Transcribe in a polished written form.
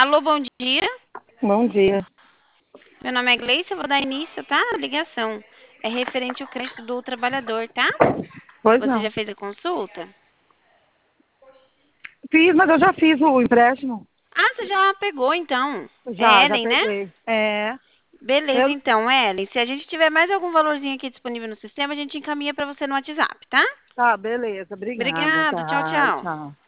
Alô, bom dia. Bom dia. Meu nome é Gleice, eu vou dar início, tá? A ligação. É referente ao crédito do trabalhador, tá? Pois Você já não. fez a consulta? Fiz, mas eu já fiz o empréstimo. Ah, você já pegou, então. É Já Ellen, né? peguei. É. Beleza, Eu... então, Ellen. Se a gente tiver mais algum valorzinho aqui disponível no sistema, a gente encaminha para você no WhatsApp, tá? Tá, beleza. Obrigada. Obrigado, tchau, Tá, tchau. tchau.